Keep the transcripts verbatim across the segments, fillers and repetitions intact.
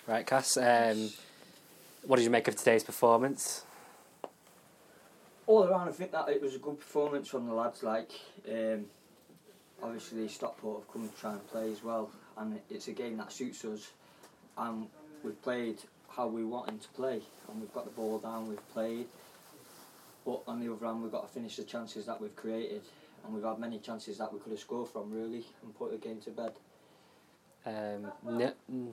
Right, Cass, um, what did you make of today's performance? All around, I think that it was a good performance from the lads. Like, um, obviously Stockport have come to try and play as well, and it's a game that suits us. And we've played how we wanted to play, and we've got the ball down. We've played, but on the other hand, we've got to finish the chances that we've created, and we've had many chances that we could have scored from, really, and put the game to bed. Um, no,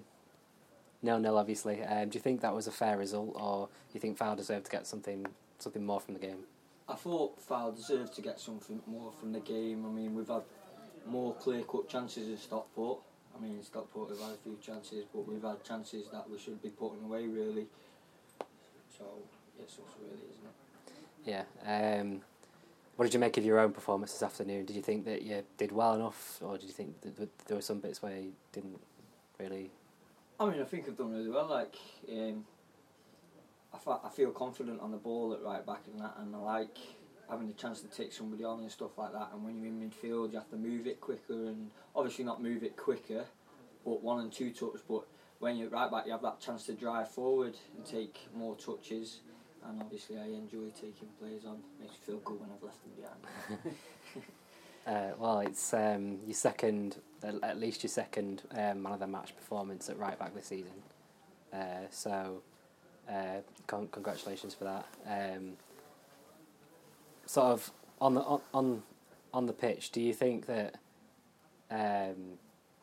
no, nil, obviously. Um, do you think that was a fair result, or do you think Fylde deserved to get something something more from the game? I thought Fylde deserved to get something more from the game. I mean, we've had more clear-cut chances than Stockport. I mean, Stockport have had a few chances, but we've had chances that we should be putting away, really. So, it's us, really, isn't it? Yeah. Um, what did you make of your own performance this afternoon? Did you think that you did well enough, or did you think that there were some bits where you didn't really... I mean, I think I've done really well. Like, um, I, fa- I feel confident on the ball at right back and that, and I like having the chance to take somebody on and stuff like that. And when you're in midfield, you have to move it quicker, and obviously not move it quicker, but one and two touch. But when you're at right back, you have that chance to drive forward and take more touches. And obviously, I enjoy taking players on. Makes me feel good when I've left them behind. Uh, well, it's um, your second, at least your second um, man of the match performance at right back this season. Uh, so, uh, con- congratulations for that. Um, sort of on the on, on on the pitch, do you think that um,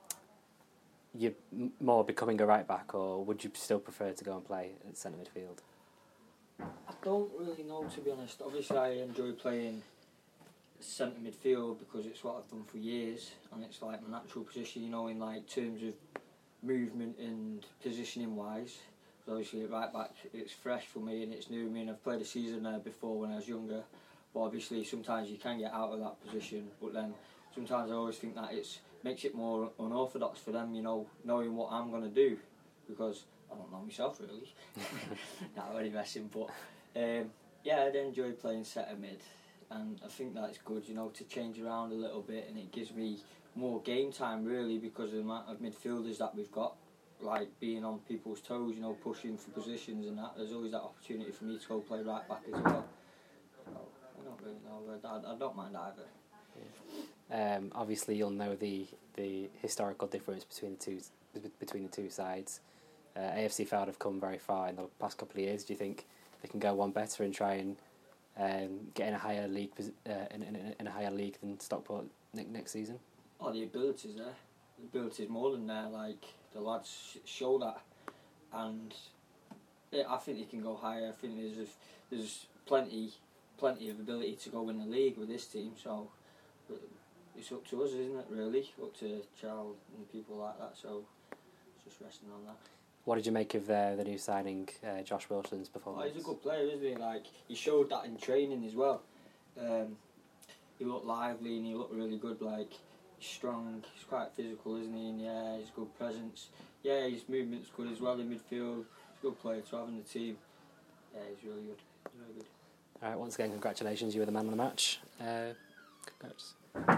you're more becoming a right back, or would you still prefer to go and play at centre midfield? I don't really know, to be honest. Obviously, I enjoy playing centre midfield because it's what I've done for years, and it's like my natural position, you know, in like terms of movement and positioning wise. So obviously at right back it's fresh for me and it's new. I mean, I've played a season there before when I was younger, but obviously sometimes you can get out of that position, but then sometimes I always think that it makes it more unorthodox for them, you know, knowing what I'm going to do, because I don't know myself really. Not really messing, but um, yeah, I'd enjoy playing centre mid. And I think that's good, you know, to change around a little bit, and it gives me more game time, really, because of the amount of midfielders that we've got, like being on people's toes, you know, pushing for positions and that. There's always that opportunity for me to go play right back as well. So, I don't really know, I, I don't mind either. Yeah. Um, obviously, you'll know the the historical difference between the two between the two sides. Uh, A F C Fylde have come very far in the past couple of years. Do you think they can go one better and try and Um, get in a higher league, uh, in, in, in a higher league than Stockport next, next season? Oh, the ability's there. The ability's more than there. Like, the lads show that, and yeah, I think they can go higher. I think there's a, there's plenty, plenty of ability to go in the league with this team. So it's up to us, isn't it? Really, up to Charles and people like that. So it's just resting on that. What did you make of uh, the new signing, uh, Josh Wilson's performance? Oh, he's a good player, isn't he? Like, he showed that in training as well. Um, he looked lively and he looked really good. Like, he's strong, he's quite physical, isn't he? And yeah, he's good presence. Yeah, his movement's good as well in midfield. He's a good player to have in the team. Yeah, he's really good. He's really good. All right, once again, congratulations. You were the man of the match. Uh, congrats.